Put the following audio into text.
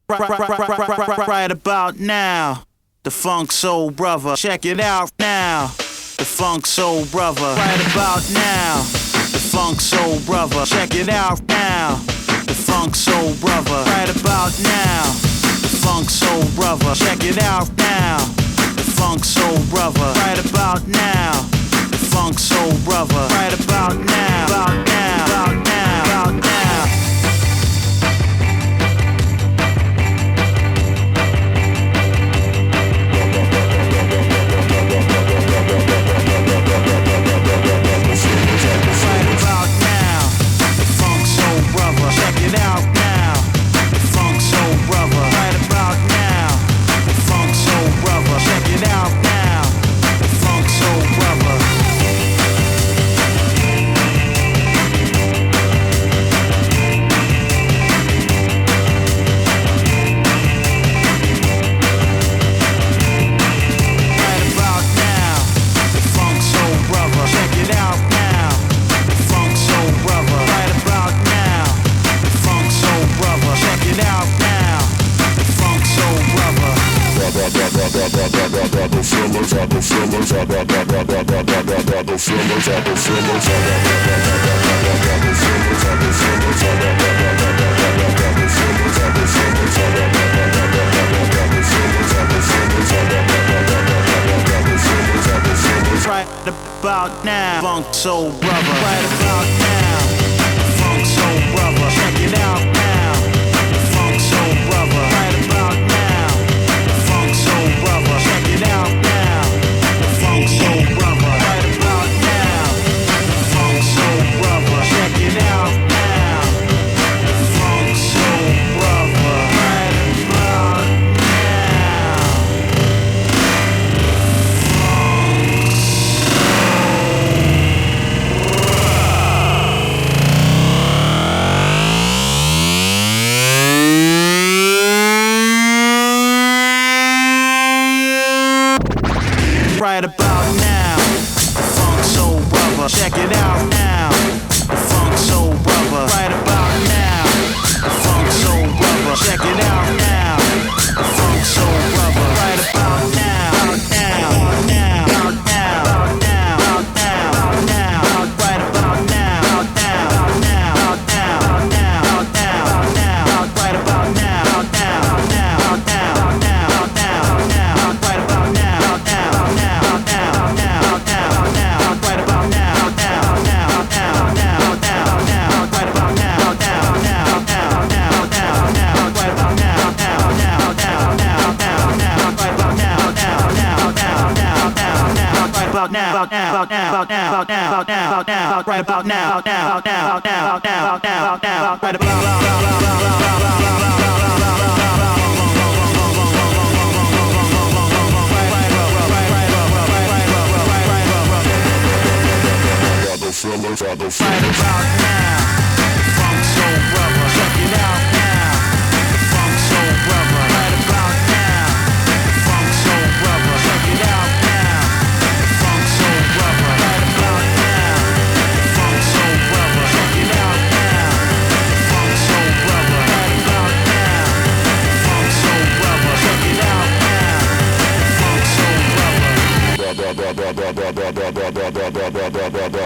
Right about now, the Funk Soul Brother. Check it out now, the Funk Soul Brother. Right about now, the Funk Soul Brother. Check it out now, the Funk Soul Brother. Right about now, the Funk Soul Brother. Check it out now, the Funk Soul Brother. Right about now, the Funk Soul Brother. Right about now, about now, about now, about now. Right about now, Funk Soul Brother. Right about now, Funk Soul Brother. Check it out now, Funk Soul Brother. Right about now, Funk Soul Brother. Check it out now, Funk Soul Brother. Right about now, Funk Soul Brother. Check it out now, Funk Soul Brother. Right about now. Right about now, Funk Soul Brother. Check it out now, Funk Soul Brother. Right about now, Funk Soul Brother. Check it out now, Funk Soul Brother. Right about now, out now, now, out now, out now, out now, out now, out right about now, out now, out now, out now, out now, out now, out now, out right about now, out now, out now, out now, out now, out now, out now, out right about now, out now, out now. About now, about now, about now, about now, about now, about now, about now, right about now, about now, about now, about now, about now, about now, about now, right about right about now, Funk Soul Brother. Check it out now, Funk Soul Brother. Right about now, Funk Soul Brother. Check it out now, Funk Soul Brother. Right about now, Funk Soul Brother. Check it out now, Funk Soul Brother. Right about now, Funk Soul Brother. Check it out now, Funk Soul Brother.